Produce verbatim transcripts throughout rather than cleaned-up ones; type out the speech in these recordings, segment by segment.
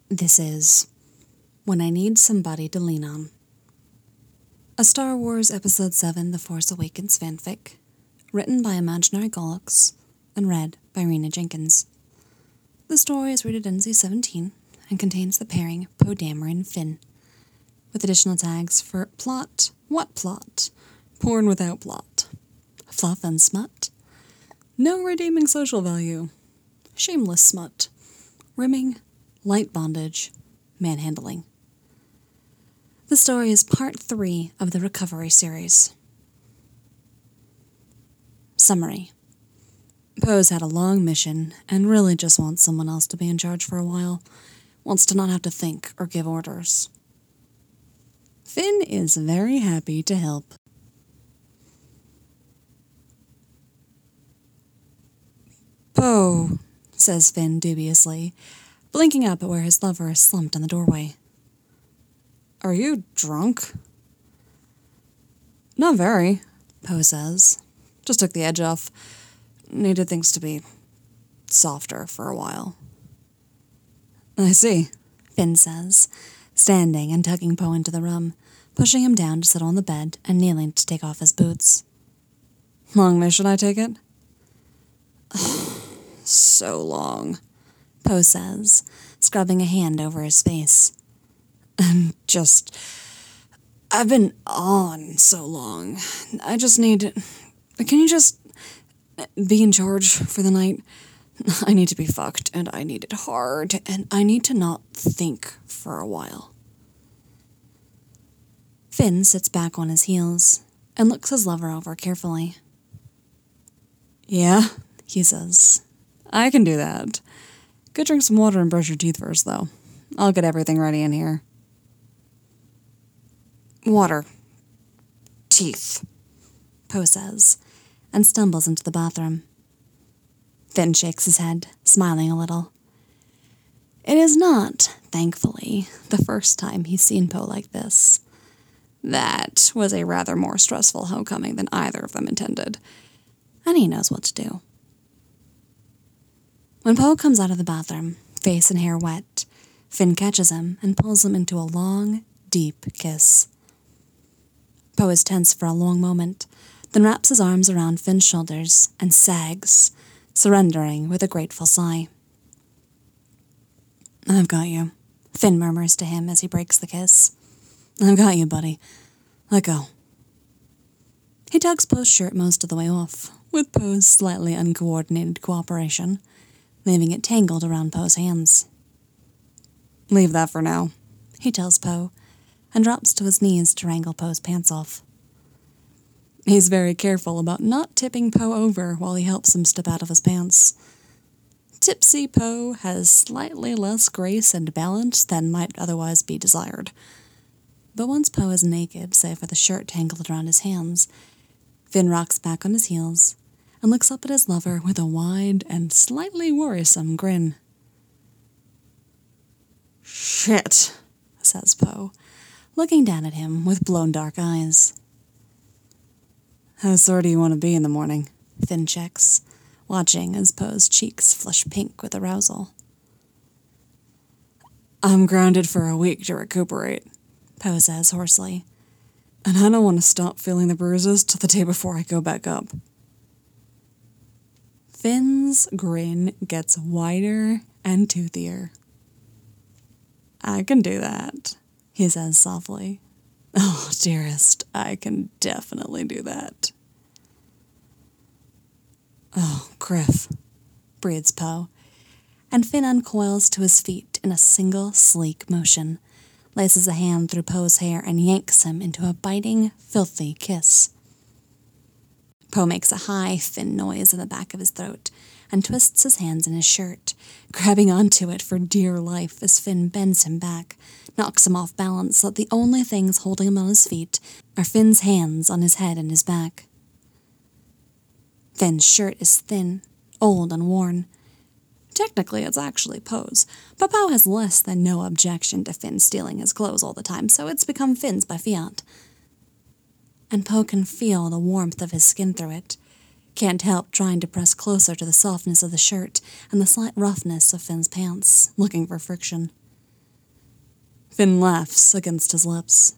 This is When I Need Somebody to Lean On. A Star Wars Episode seven The Force Awakens fanfic, written by Imaginary Gollux and read by Rena Jenkins. The story is rated N C seventeen and contains the pairing Poe Dameron and Finn, with additional tags for plot, what plot, porn without plot, fluff and smut, no redeeming social value, shameless smut, rimming, light bondage, manhandling. The story is part three of the Recovery series. Summary. Poe's had a long mission and really just wants someone else to be in charge for a while. Wants to not have to think or give orders. Finn is very happy to help. Poe, says Finn dubiously, blinking up at where his lover is slumped in the doorway. Are you drunk? Not very, Poe says. Just took the edge off. Needed things to be softer for a while. I see, Finn says, standing and tugging Poe into the room, pushing him down to sit on the bed and kneeling to take off his boots. Long mission, I take it? So long, Poe says, scrubbing a hand over his face. And just, I've been on so long. I just need, can you just be in charge for the night? I need to be fucked, and I need it hard, and I need to not think for a while. Finn sits back on his heels and looks his lover over carefully. Yeah, he says. I can do that. Go drink some water and brush your teeth first, though. I'll get everything ready in here. Water. Teeth, Poe says, and stumbles into the bathroom. Finn shakes his head, smiling a little. It is not, thankfully, the first time he's seen Poe like this. That was a rather more stressful homecoming than either of them intended, and he knows what to do. When Poe comes out of the bathroom, face and hair wet, Finn catches him and pulls him into a long, deep kiss. Poe is tense for a long moment, then wraps his arms around Finn's shoulders and sags, surrendering with a grateful sigh. I've got you, Finn murmurs to him as he breaks the kiss. I've got you, buddy. Let go. He tugs Poe's shirt most of the way off, with Poe's slightly uncoordinated cooperation, leaving it tangled around Poe's hands. Leave that for now, he tells Poe, and drops to his knees to wrangle Poe's pants off. He's very careful about not tipping Poe over while he helps him step out of his pants. Tipsy Poe has slightly less grace and balance than might otherwise be desired. But once Poe is naked, save for the shirt tangled around his hands, Finn rocks back on his heels and looks up at his lover with a wide and slightly worrisome grin. Shit, says Poe, looking down at him with blown dark eyes. How sore do you want to be in the morning? Finn checks, watching as Poe's cheeks flush pink with arousal. I'm grounded for a week to recuperate, Poe says hoarsely, and I don't want to stop feeling the bruises till the day before I go back up. Finn's grin gets wider and toothier. I can do that, he says softly. Oh, dearest, I can definitely do that. Oh, Griff, breathes Poe, and Finn uncoils to his feet in a single sleek motion, laces a hand through Poe's hair and yanks him into a biting, filthy kiss. Poe makes a high, thin noise in the back of his throat and twists his hands in his shirt, grabbing onto it for dear life as Finn bends him back, knocks him off balance so that the only things holding him on his feet are Finn's hands on his head and his back. Finn's shirt is thin, old and worn. Technically, it's actually Poe's, but Poe has less than no objection to Finn stealing his clothes all the time, so it's become Finn's by fiat. And Poe can feel the warmth of his skin through it, Can't help trying to press closer to the softness of the shirt and the slight roughness of Finn's pants, looking for friction. Finn laughs against his lips.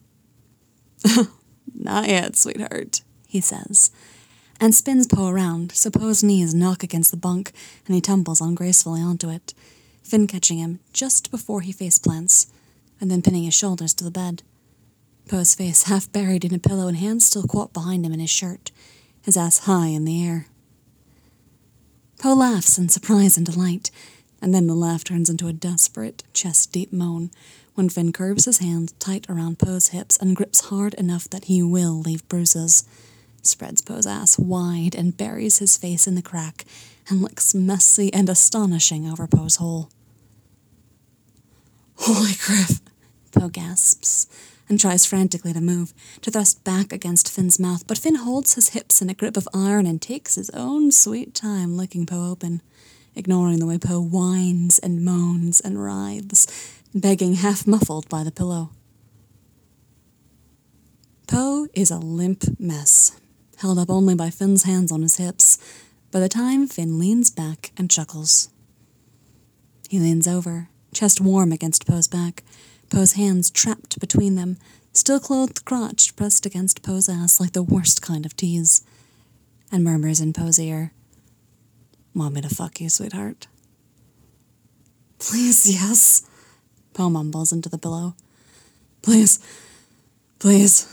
Not yet, sweetheart, he says, and spins Poe around so Poe's knees knock against the bunk and he tumbles ungracefully onto it, Finn catching him just before he face plants, and then pinning his shoulders to the bed. Poe's face half buried in a pillow and hands still caught behind him in his shirt, his ass high in the air. Poe laughs in surprise and delight, and then the laugh turns into a desperate, chest-deep moan when Finn curves his hand tight around Poe's hips and grips hard enough that he will leave bruises, spreads Poe's ass wide and buries his face in the crack and looks messy and astonishing over Poe's hole. Holy crap, Poe gasps, and tries frantically to move, to thrust back against Finn's mouth, but Finn holds his hips in a grip of iron and takes his own sweet time licking Poe open, ignoring the way Poe whines and moans and writhes, begging half-muffled by the pillow. Poe is a limp mess, held up only by Finn's hands on his hips, by the time Finn leans back and chuckles. He leans over, chest warm against Poe's back, Poe's hands trapped between them, still clothed crotch pressed against Poe's ass like the worst kind of tease, and murmurs in Poe's ear, "Want me to fuck you, sweetheart?" "Please, yes," Poe mumbles into the pillow. "Please, please."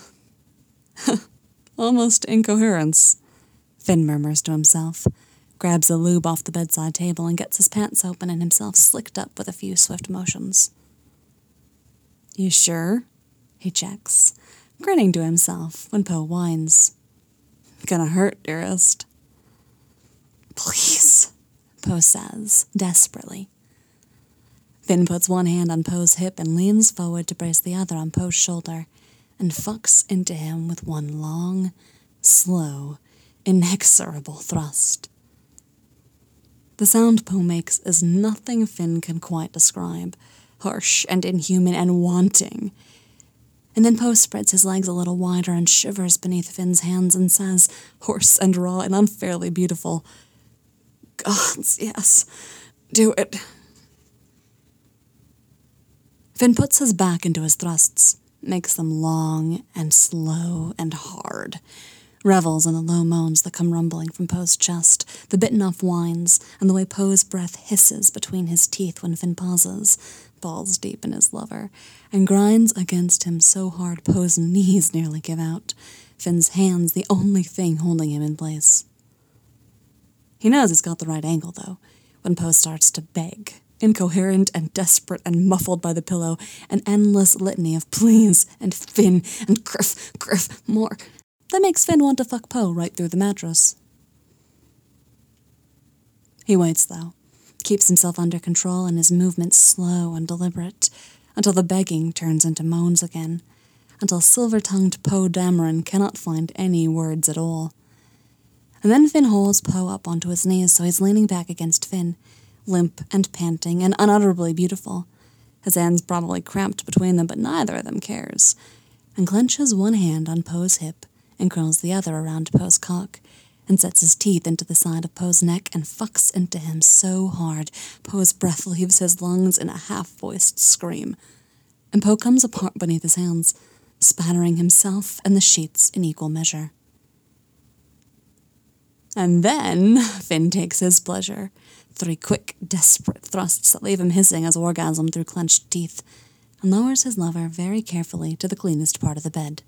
Almost incoherence, Finn murmurs to himself, grabs a lube off the bedside table and gets his pants open and himself slicked up with a few swift motions. "You sure?" he checks, grinning to himself when Poe whines. "Gonna hurt, dearest." "Please," Poe says, desperately. Finn puts one hand on Poe's hip and leans forward to brace the other on Poe's shoulder, and fucks into him with one long, slow, inexorable thrust. The sound Poe makes is nothing Finn can quite describe, harsh and inhuman and wanting. And then Poe spreads his legs a little wider and shivers beneath Finn's hands and says, hoarse and raw and unfairly beautiful, "Gods, yes, do it." Finn puts his back into his thrusts, makes them long and slow and hard, revels in the low moans that come rumbling from Poe's chest, the bitten-off whines, and the way Poe's breath hisses between his teeth when Finn pauses, balls deep in his lover, and grinds against him so hard Poe's knees nearly give out, Finn's hands the only thing holding him in place. He knows he's got the right angle, though, when Poe starts to beg, incoherent and desperate and muffled by the pillow, an endless litany of please and Finn and Griff, Griff, more. That makes Finn want to fuck Poe right through the mattress. He waits, though, keeps himself under control and his movements slow and deliberate, until the begging turns into moans again, until silver-tongued Poe Dameron cannot find any words at all. And then Finn hauls Poe up onto his knees so he's leaning back against Finn, limp and panting and unutterably beautiful, his hands probably cramped between them, but neither of them cares, and clenches one hand on Poe's hip and curls the other around Poe's cock, and sets his teeth into the side of Poe's neck and fucks into him so hard Poe's breath leaves his lungs in a half-voiced scream, and Poe comes apart beneath his hands, spattering himself and the sheets in equal measure. And then Finn takes his pleasure, three quick, desperate thrusts that leave him hissing his orgasm through clenched teeth, and lowers his lover very carefully to the cleanest part of the bed.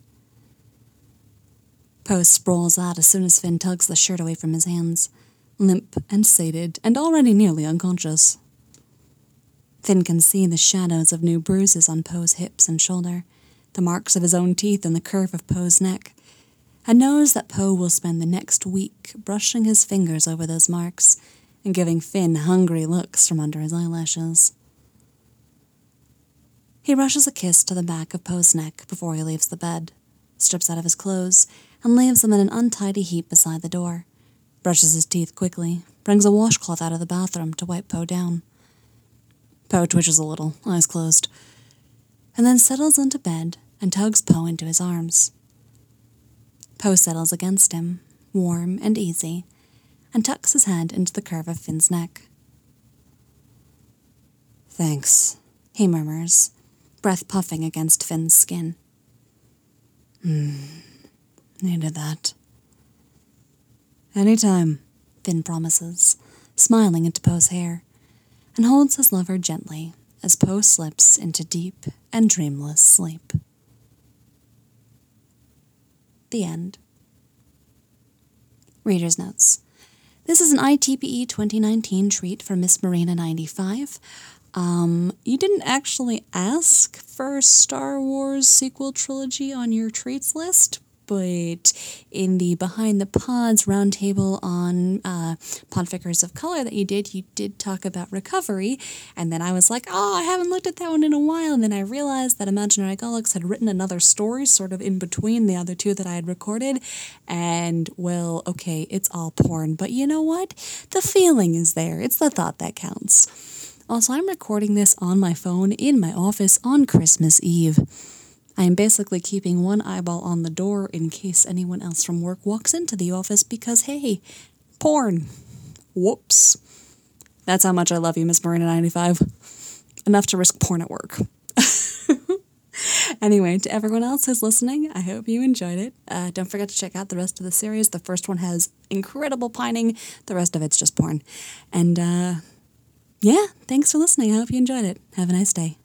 Poe sprawls out as soon as Finn tugs the shirt away from his hands, limp and sated and already nearly unconscious. Finn can see the shadows of new bruises on Poe's hips and shoulder, the marks of his own teeth and the curve of Poe's neck, and knows that Poe will spend the next week brushing his fingers over those marks and giving Finn hungry looks from under his eyelashes. He rushes a kiss to the back of Poe's neck before he leaves the bed, strips out of his clothes, and leaves them in an untidy heap beside the door, brushes his teeth quickly, brings a washcloth out of the bathroom to wipe Poe down. Poe twitches a little, eyes closed, and then settles into bed and tugs Poe into his arms. Poe settles against him, warm and easy, and tucks his head into the curve of Finn's neck. "Thanks," he murmurs, breath puffing against Finn's skin. Hmm, needed that. Anytime, Finn promises, smiling into Poe's hair, and holds his lover gently as Poe slips into deep and dreamless sleep. The end. Reader's notes. This is an I T P E twenty nineteen treat for Miss Marina ninety-five. Um, you didn't actually ask for Star Wars sequel trilogy on your treats list, but in the Behind the Pods roundtable on uh, Podfigures of Color that you did, you did talk about Recovery, and then I was like, oh, I haven't looked at that one in a while, and then I realized that Imaginary Galax had written another story sort of in between the other two that I had recorded, and, well, okay, it's all porn, but you know what? The feeling is there. It's the thought that counts. Also, I'm recording this on my phone in my office on Christmas Eve. I am basically keeping one eyeball on the door in case anyone else from work walks into the office because, hey, porn. Whoops. That's how much I love you, Miss Marina ninety-five. Enough to risk porn at work. Anyway, to everyone else who's listening, I hope you enjoyed it. Uh, don't forget to check out the rest of the series. The first one has incredible pining. The rest of it's just porn. And, uh... yeah, thanks for listening. I hope you enjoyed it. Have a nice day.